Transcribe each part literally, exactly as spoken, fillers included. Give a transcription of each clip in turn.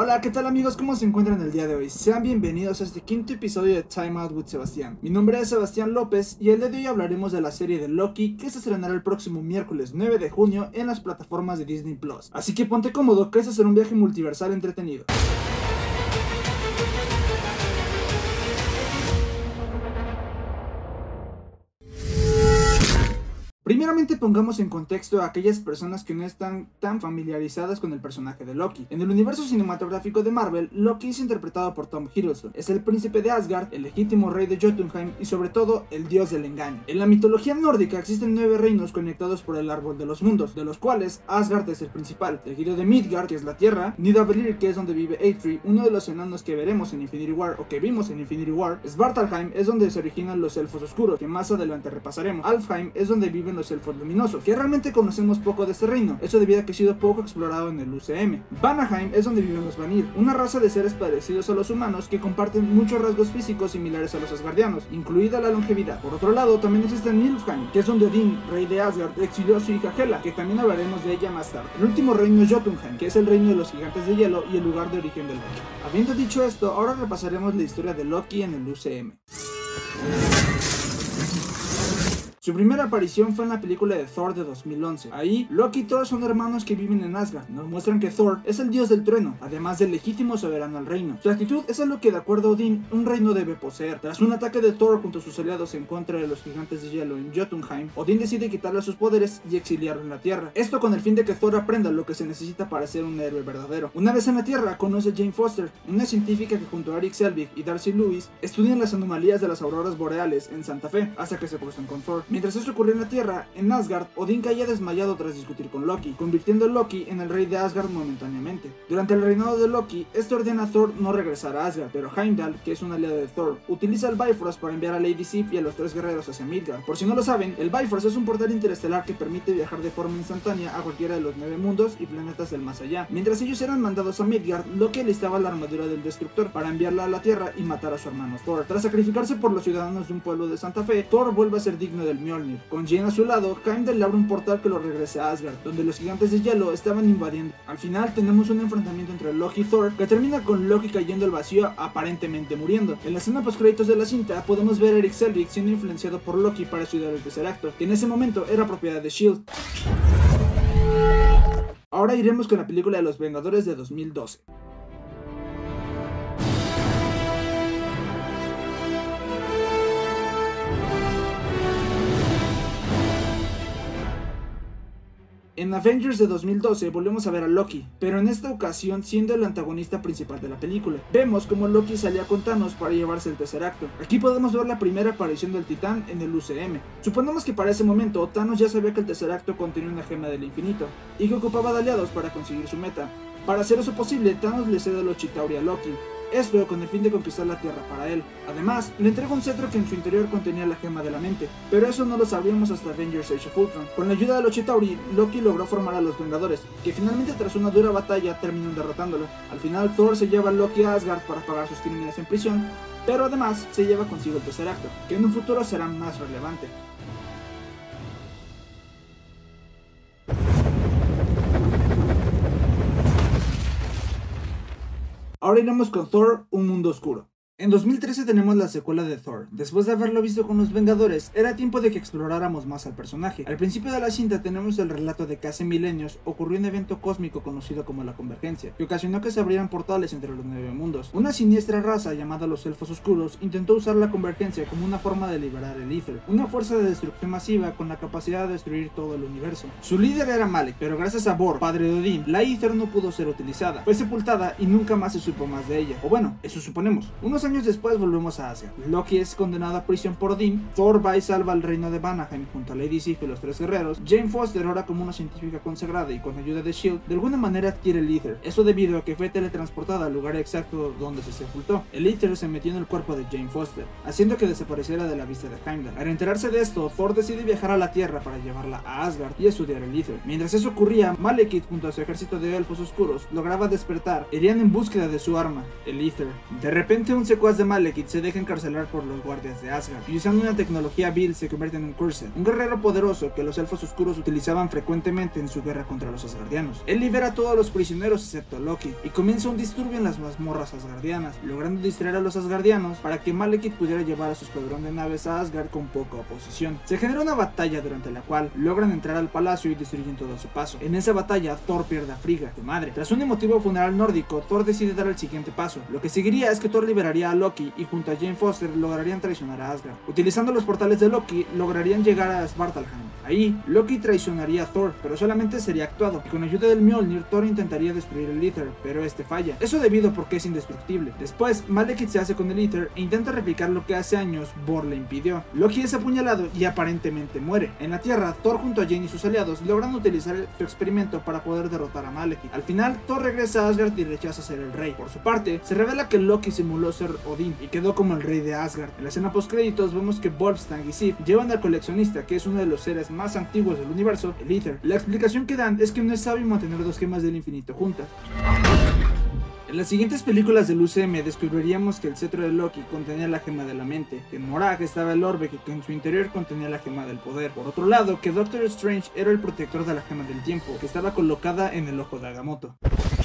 Hola, ¿qué tal amigos? ¿Cómo se encuentran el día de hoy? Sean bienvenidos a este quinto episodio de Time Out with Sebastián. Mi nombre es Sebastián López y el día de hoy hablaremos de la serie de Loki que se estrenará el próximo miércoles nueve de junio en las plataformas de Disney Plus. Así que ponte cómodo que este será un viaje multiversal entretenido. Primeramente pongamos en contexto a aquellas personas que no están tan familiarizadas con el personaje de Loki. En el universo cinematográfico de Marvel, Loki es interpretado por Tom Hiddleston. Es el príncipe de Asgard, el legítimo rey de Jotunheim y sobre todo el dios del engaño. En la mitología nórdica existen nueve reinos conectados por el árbol de los mundos, de los cuales Asgard es el principal, seguido de Midgard, que es la tierra, Nidavellir, que es donde vive Eitri, uno de los enanos que veremos en Infinity War o que vimos en Infinity War. Svartalheim es donde se originan los elfos oscuros, que más adelante repasaremos. Alfheim es donde viven los elfos luminosos, que realmente conocemos poco de este reino, eso debido a que ha sido poco explorado en el U C M. Vanaheim es donde viven los Vanir, una raza de seres parecidos a los humanos que comparten muchos rasgos físicos similares a los asgardianos, incluida la longevidad. Por otro lado, también existe Niflheim, que es donde Odín, rey de Asgard, exilió a su hija Hela, que también hablaremos de ella más tarde. El último reino es Jotunheim, que es el reino de los gigantes de hielo y el lugar de origen del Loki. Habiendo dicho esto, ahora repasaremos la historia de Loki en el U C M. Su primera aparición fue en la película de Thor de dos mil once. Ahí, Loki y Thor son hermanos que viven en Asgard. Nos muestran que Thor es el dios del trueno, además del legítimo soberano al reino. Su actitud es algo que, de acuerdo a Odín, un reino debe poseer. Tras un ataque de Thor junto a sus aliados en contra de los gigantes de hielo en Jotunheim, Odín decide quitarle sus poderes y exiliarlo en la Tierra. Esto con el fin de que Thor aprenda lo que se necesita para ser un héroe verdadero. Una vez en la Tierra, conoce a Jane Foster, una científica que junto a Eric Selvig y Darcy Lewis estudian las anomalías de las auroras boreales en Santa Fe, hasta que se cruzan con Thor. Mientras eso ocurrió en la Tierra, en Asgard, Odín caía desmayado tras discutir con Loki, convirtiendo a Loki en el rey de Asgard momentáneamente. Durante el reinado de Loki, este ordena a Thor no regresar a Asgard, pero Heimdall, que es un aliado de Thor, utiliza el Bifrost para enviar a Lady Sif y a los tres guerreros hacia Midgard. Por si no lo saben, el Bifrost es un portal interestelar que permite viajar de forma instantánea a cualquiera de los nueve mundos y planetas del más allá. Mientras ellos eran mandados a Midgard, Loki alistaba la armadura del Destructor para enviarla a la Tierra y matar a su hermano Thor. Tras sacrificarse por los ciudadanos de un pueblo de Santa Fe, Thor vuelve a ser digno del Mjolnir. Con Jane a su lado, Heimdall le abre un portal que lo regresa a Asgard, donde los gigantes de hielo estaban invadiendo. Al final tenemos un enfrentamiento entre Loki y Thor, que termina con Loki cayendo al vacío, aparentemente muriendo. En la escena post créditos de la cinta, podemos ver a Eric Selvig siendo influenciado por Loki para estudiar el Tesseracto, que en ese momento era propiedad de Shield. Ahora iremos con la película de los Vengadores de dos mil doce. En Avengers de dos mil doce volvemos a ver a Loki, pero en esta ocasión siendo el antagonista principal de la película. Vemos como Loki salía con Thanos para llevarse el Tesseracto. Aquí podemos ver la primera aparición del Titán en el U C M. Suponemos que para ese momento Thanos ya sabía que el Tesseracto contenía una gema del infinito y que ocupaba de aliados para conseguir su meta. Para hacer eso posible, Thanos le cede a los Chitauri a Loki. Esto con el fin de conquistar la Tierra para él. Además, le entrega un cetro que en su interior contenía la gema de la mente, pero eso no lo sabíamos hasta Avengers Age of Ultron. Con la ayuda de los Chitauri, Loki logró formar a los Vengadores, que finalmente tras una dura batalla terminan derrotándolo. Al final, Thor se lleva a Loki a Asgard para pagar sus crímenes en prisión, pero además se lleva consigo el Tesseracto, que en un futuro será más relevante. Ahora iremos con Thor, un mundo oscuro. En dos mil trece tenemos la secuela de Thor. Después de haberlo visto con los Vengadores, era tiempo de que exploráramos más al personaje. Al principio de la cinta tenemos el relato de que hace milenios ocurrió un evento cósmico conocido como la Convergencia, que ocasionó que se abrieran portales entre los nueve mundos. Una siniestra raza llamada los Elfos Oscuros intentó usar la Convergencia como una forma de liberar el Aether, una fuerza de destrucción masiva con la capacidad de destruir todo el universo. Su líder era Malek, pero gracias a Bor, padre de Odín, la Aether no pudo ser utilizada. Fue sepultada y nunca más se supo más de ella. O bueno, eso suponemos. Unos años después volvemos a Asia. Loki es condenado a prisión por Odín. Thor va y salva el reino de Vanaheim junto a Lady Sif y los tres guerreros. Jane Foster, ahora como una científica consagrada y con ayuda de Shield, de alguna manera adquiere el Aether. Eso debido a que fue teletransportada al lugar exacto donde se sepultó. El Aether se metió en el cuerpo de Jane Foster, haciendo que desapareciera de la vista de Heimdall. Al enterarse de esto, Thor decide viajar a la Tierra para llevarla a Asgard y estudiar el Aether. Mientras eso ocurría, Malekith junto a su ejército de elfos oscuros lograba despertar. Irían en búsqueda de su arma, el Aether. De repente un secuaz de Malekith se deja encarcelar por los guardias de Asgard y usando una tecnología vil se convierte en un Cursed, un guerrero poderoso que los elfos oscuros utilizaban frecuentemente en su guerra contra los asgardianos. Él libera a todos los prisioneros excepto a Loki y comienza un disturbio en las mazmorras asgardianas, logrando distraer a los asgardianos para que Malekith pudiera llevar a su escuadrón de naves a Asgard con poca oposición. Se genera una batalla durante la cual logran entrar al palacio y destruyen todo a su paso. En esa batalla Thor pierde a Frigga, su madre. Tras un emotivo funeral nórdico, Thor decide dar el siguiente paso. Lo que seguiría es que Thor liberaría a Loki y junto a Jane Foster lograrían traicionar a Asgard. Utilizando los portales de Loki lograrían llegar a Svartalfheim. Ahí, Loki traicionaría a Thor, pero solamente sería actuado, y con ayuda del Mjolnir, Thor intentaría destruir el Aether, pero este falla. Eso debido porque es indestructible. Después, Malekith se hace con el Aether e intenta replicar lo que hace años Bor le impidió. Loki es apuñalado y aparentemente muere. En la Tierra, Thor junto a Jane y sus aliados logran utilizar su experimento para poder derrotar a Malekith. Al final, Thor regresa a Asgard y rechaza ser el rey. Por su parte, se revela que Loki simuló ser Odín y quedó como el rey de Asgard. En la escena post créditos vemos que Volstagg y Sif llevan al coleccionista, que es uno de los seres más antiguos del universo, el Aether. La explicación que dan es que no es sabio mantener dos gemas del infinito juntas. En las siguientes películas del U C M descubriríamos que el cetro de Loki contenía la gema de la mente, que en Morag estaba el orbe que en su interior contenía la gema del poder. Por otro lado, que Doctor Strange era el protector de la gema del tiempo, que estaba colocada en el ojo de Agamotto.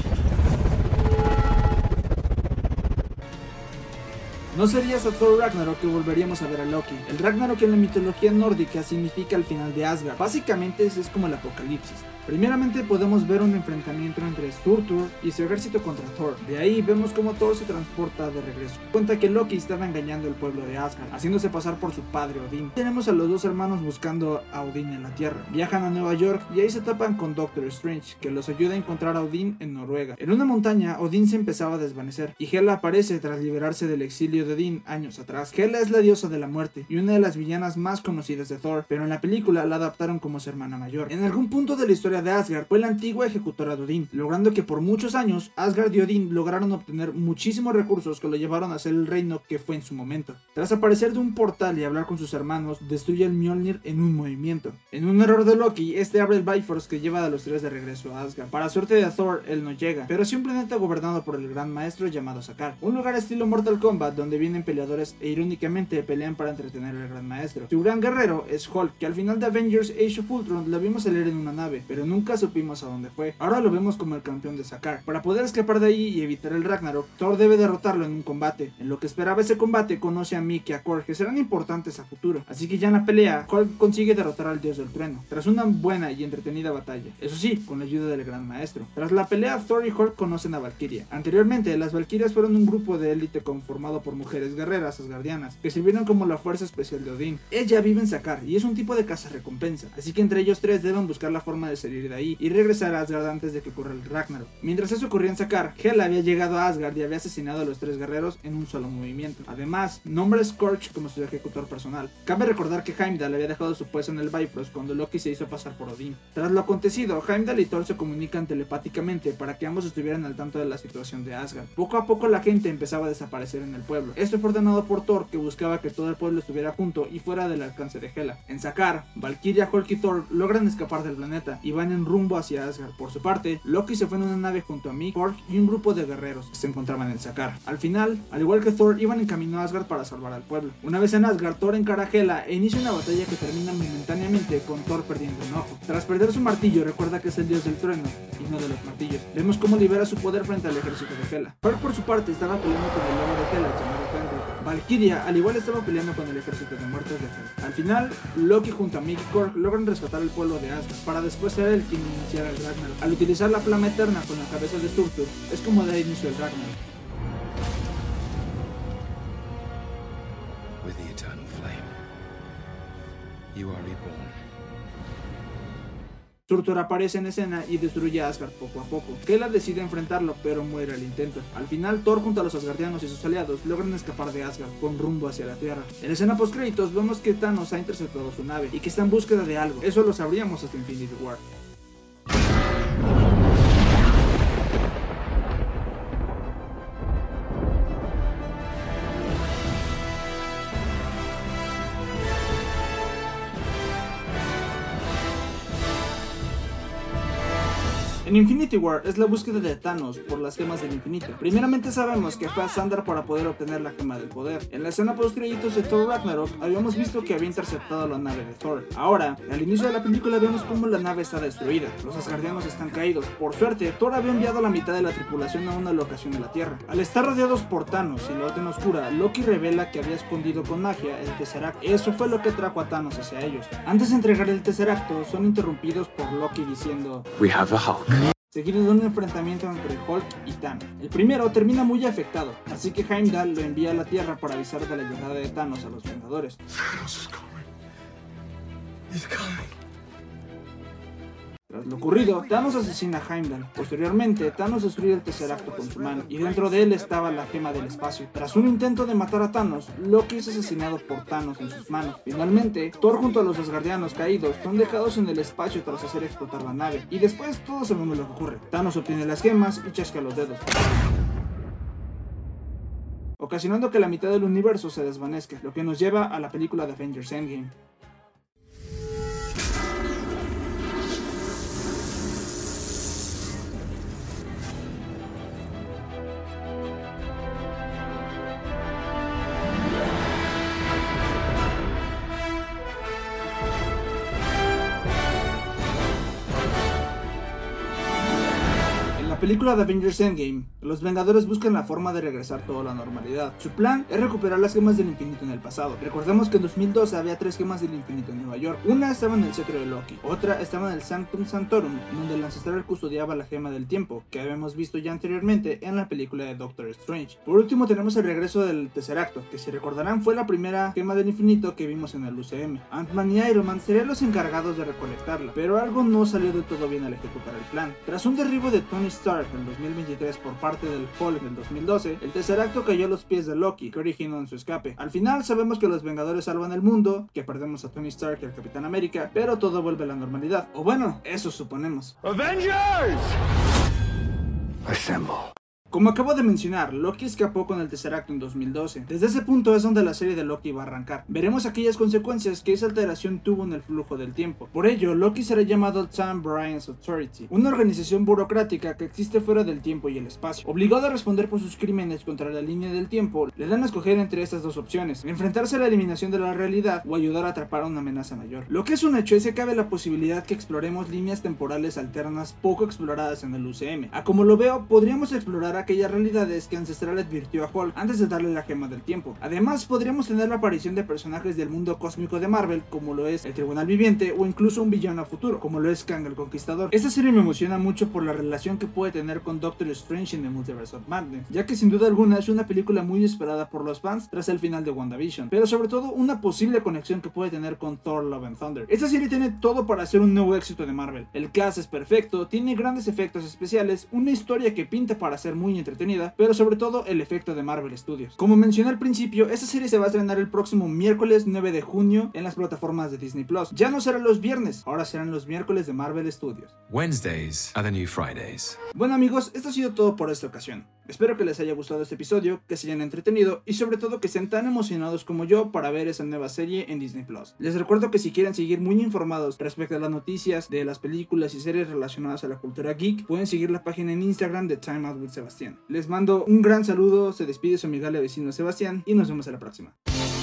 No sería hasta Thor Ragnarok que volveríamos a ver a Loki. El Ragnarok en la mitología nórdica significa el final de Asgard. Básicamente es como el apocalipsis. Primeramente podemos ver un enfrentamiento entre Surtur y su ejército contra Thor. De ahí vemos cómo Thor se transporta de regreso. Cuenta que Loki estaba engañando al pueblo de Asgard, haciéndose pasar por su padre Odín. Tenemos a los dos hermanos buscando a Odín en la Tierra. Viajan a Nueva York y ahí se topan con Doctor Strange, que los ayuda a encontrar a Odín en Noruega. En una montaña, Odín se empezaba a desvanecer y Hela aparece tras liberarse del exilio de Odín años atrás. Hela es la diosa de la muerte y una de las villanas más conocidas de Thor, pero en la película la adaptaron como su hermana mayor. En algún punto de la historia de Asgard fue la antigua ejecutora de Odín, logrando que por muchos años Asgard y Odín lograron obtener muchísimos recursos que lo llevaron a ser el reino que fue en su momento. Tras aparecer de un portal y hablar con sus hermanos, destruye el Mjolnir en un movimiento. En un error de Loki, este abre el Bifrost que lleva a los tres de regreso a Asgard. Para suerte de Thor, él no llega, pero sí un planeta gobernado por el gran maestro llamado Sakaar, un lugar estilo Mortal Kombat donde vienen peleadores e irónicamente pelean para entretener al gran maestro. Su gran guerrero es Hulk, que al final de Avengers Age of Ultron lo vimos salir en una nave, pero nunca supimos a dónde fue. Ahora lo vemos como el campeón de Sakaar. Para poder escapar de ahí y evitar el Ragnarok, Thor debe derrotarlo en un combate. En lo que esperaba ese combate, conoce a Mick y a Korg, que serán importantes a futuro. Así que ya en la pelea, Hulk consigue derrotar al dios del trueno, tras una buena y entretenida batalla. Eso sí, con la ayuda del gran maestro. Tras la pelea, Thor y Hulk conocen a Valkyria. Anteriormente, las Valkyrias fueron un grupo de élite conformado por mujeres guerreras asgardianas, que sirvieron como la fuerza especial de Odín. Ella vive en Sakaar y es un tipo de cazarrecompensa, así que entre ellos tres deben buscar la forma de salir de ahí y regresar a Asgard antes de que ocurra el Ragnarok. Mientras eso ocurría en Sakaar, Hela había llegado a Asgard y había asesinado a los tres guerreros en un solo movimiento. Además, nombra a Scourge como su ejecutor personal. Cabe recordar que Heimdall había dejado su puesto en el Bifrost cuando Loki se hizo pasar por Odín. Tras lo acontecido, Heimdall y Thor se comunican telepáticamente para que ambos estuvieran al tanto de la situación de Asgard. Poco a poco la gente empezaba a desaparecer en el pueblo. Esto fue ordenado por Thor, que buscaba que todo el pueblo estuviera junto y fuera del alcance de Hela. En Sakaar, Valkyria, Hulk y Thor logran escapar del planeta y van en rumbo hacia Asgard. Por su parte, Loki se fue en una nave junto a Mick, Korg y un grupo de guerreros que se encontraban en Sakaar. Al final, al igual que Thor, iban en camino a Asgard para salvar al pueblo. Una vez en Asgard, Thor encara a Hela e inicia una batalla que termina momentáneamente con Thor perdiendo un ojo. Tras perder su martillo, recuerda que es el dios del trueno y no de los martillos. Vemos cómo libera su poder frente al ejército de Hela. Hulk por su parte estaba peleando con el lobo de Hela llamado Fenrir. Valkyria al igual estaba peleando con el ejército de muertos de Hela. Al final, Loki junto a Mick y Korg logran rescatar el pueblo de Asgard para después ser él quien iniciara el Ragnarok. Al utilizar la flama eterna con la cabeza de Surtur, es como da inicio el Ragnarok. With the eternal flame, you are reborn. Surtur aparece en escena y destruye a Asgard poco a poco. Hela decide enfrentarlo, pero muere al intento. Al final, Thor junto a los asgardianos y sus aliados logran escapar de Asgard con rumbo hacia la Tierra. En la escena post créditos vemos que Thanos ha interceptado su nave y que está en búsqueda de algo. Eso lo sabríamos hasta Infinity War. En Infinity War es la búsqueda de Thanos por las gemas del infinito. Primeramente sabemos que fue a Sandar para poder obtener la gema del poder. En la escena post créditos de Thor Ragnarok habíamos visto que había interceptado la nave de Thor. Ahora, al inicio de la película vemos cómo la nave está destruida. Los asgardianos están caídos. Por suerte, Thor había enviado a la mitad de la tripulación a una locación de la Tierra. Al estar rodeados por Thanos y la Orden Oscura, Loki revela que había escondido con magia el Tesseract. Eso fue lo que trajo a Thanos hacia ellos. Antes de entregar el Tesseracto, son interrumpidos por Loki diciendo: We have the Hulk. seguido de un enfrentamiento entre Hulk y Thanos. El primero termina muy afectado, así que Heimdall lo envía a la Tierra para avisar de la llegada de Thanos a los Vengadores. Thanos is coming. He's coming. Tras lo ocurrido, Thanos asesina a Heimdall. Posteriormente, Thanos destruye el Tesseracto con su mano, y dentro de él estaba la gema del espacio. Tras un intento de matar a Thanos, Loki es asesinado por Thanos en sus manos. Finalmente, Thor junto a los asgardianos caídos son dejados en el espacio tras hacer explotar la nave, y después todos sabemos lo que ocurre. Thanos obtiene las gemas y chasca los dedos, ocasionando que la mitad del universo se desvanezca, lo que nos lleva a la película de Avengers Endgame. La película de Avengers Endgame, los Vengadores buscan la forma de regresar todo a la normalidad. Su plan es recuperar las gemas del infinito en el pasado. Recordemos que en dos mil doce había tres gemas del infinito en Nueva York. Una estaba en el cetro de Loki, otra estaba en el Sanctum Sanctorum, donde el ancestral custodiaba la gema del tiempo, que habíamos visto ya anteriormente en la película de Doctor Strange. Por último tenemos el regreso del Tesseracto, que si recordarán fue la primera gema del infinito que vimos en el U C M. Ant-Man y Iron Man serían los encargados de recolectarla, pero algo no salió del todo bien al ejecutar el plan. Tras un derribo de Tony Stark en dos mil veintitrés por parte del Hulk del dos mil doce, el Tesseracto cayó a los pies de Loki, que originó en su escape. Al final sabemos que los Vengadores salvan el mundo, que perdemos a Tony Stark y al Capitán América, pero todo vuelve a la normalidad. O bueno, eso suponemos. Avengers! Assemble. Como acabo de mencionar, Loki escapó con el Tesseracto en dos mil doce. Desde ese punto es donde la serie de Loki va a arrancar. Veremos aquellas consecuencias que esa alteración tuvo en el flujo del tiempo. Por ello, Loki será llamado Time Variance Authority, una organización burocrática que existe fuera del tiempo y el espacio. Obligado a responder por sus crímenes contra la línea del tiempo, le dan a escoger entre estas dos opciones: enfrentarse a la eliminación de la realidad o ayudar a atrapar a una amenaza mayor. Lo que es un hecho es que cabe la posibilidad que exploremos líneas temporales alternas poco exploradas en el U C M. A como lo veo, podríamos explorar aquellas realidades que Ancestral advirtió a Hulk antes de darle la gema del tiempo. Además, podríamos tener la aparición de personajes del mundo cósmico de Marvel, como lo es el Tribunal Viviente, o incluso un villano a futuro, como lo es Kang el Conquistador. Esta serie me emociona mucho por la relación que puede tener con Doctor Strange en The Multiverse of Madness, ya que sin duda alguna es una película muy esperada por los fans tras el final de WandaVision, pero sobre todo una posible conexión que puede tener con Thor Love and Thunder. Esta serie tiene todo para ser un nuevo éxito de Marvel. El cast es perfecto, tiene grandes efectos especiales, una historia que pinta para ser muy entretenida, pero sobre todo el efecto de Marvel Studios. Como mencioné al principio, esta serie se va a estrenar el próximo miércoles nueve de junio en las plataformas de Disney Plus. Ya no serán los viernes, ahora serán los miércoles de Marvel Studios. Wednesdays are the new Fridays. Bueno amigos, esto ha sido todo por esta ocasión. Espero que les haya gustado este episodio, que se hayan entretenido y sobre todo que estén tan emocionados como yo para ver esa nueva serie en Disney Plus. Les recuerdo que si quieren seguir muy informados respecto a las noticias de las películas y series relacionadas a la cultura geek, pueden seguir la página en Instagram de Time Out with Sebastián. Les mando un gran saludo, se despide su amigable vecino Sebastián y nos vemos a la próxima.